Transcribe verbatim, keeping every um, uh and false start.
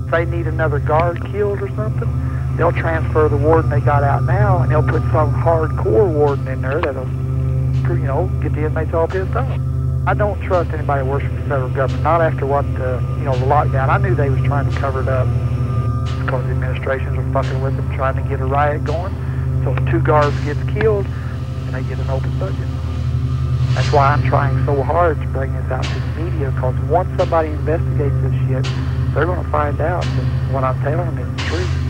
If they need another guard killed or something, they'll transfer the warden they got out now, and they'll put some hardcore warden in there that'll, you know, get the inmates all pissed off. I don't trust anybody that works for the federal government, not after what, the, you know, the lockdown. I knew they was trying to cover it up because the administrations were fucking with them, trying to get a riot going. So if two guards gets killed, and they get an open budget. That's why I'm trying so hard to bring this out to the media, because once somebody investigates this shit, they're going to find out that what I'm telling them is the truth.